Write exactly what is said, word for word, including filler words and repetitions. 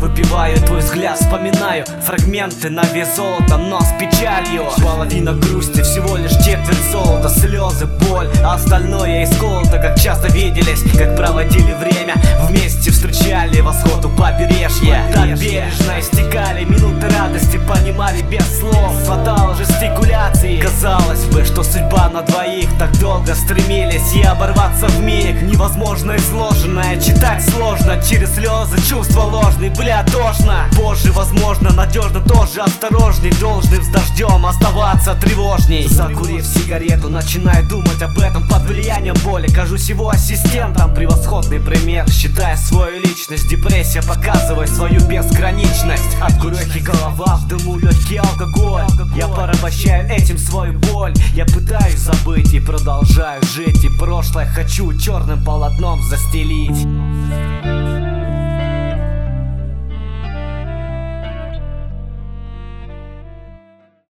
выпиваю, твой взгляд вспоминаю. Фрагменты на вес золота, но с печалью. Половина грусти, всего лишь четверть золота. Слезы, боль, а остальное исколото. Как часто виделись, как проводили время, вместе встречали восход у побережья. Так бережно истекали минуты радости, понимали без слов. Хватало жестикуляции. Казалось бы, что судьба на двоих. Так долго стремились и оборваться вмиг. Невозможно изложенное читать сложно. Через слезы чувства ложные, бля, тошно. Позже, возможно, надежно тоже. Осторожней, должным с дождем оставаться тревожней. Закурив сигарету, начинаю думать об этом под влиянием боли. Кажусь его ассистентом, превосходный пример. Считая свою личность, депрессия показывает свою безграничность. От курехи голова, в дыму легкий алкоголь. Я порабощаю этим свою боль. Я пытаюсь забыть и продолжаю жить. И прошлое хочу черным полотном застелить.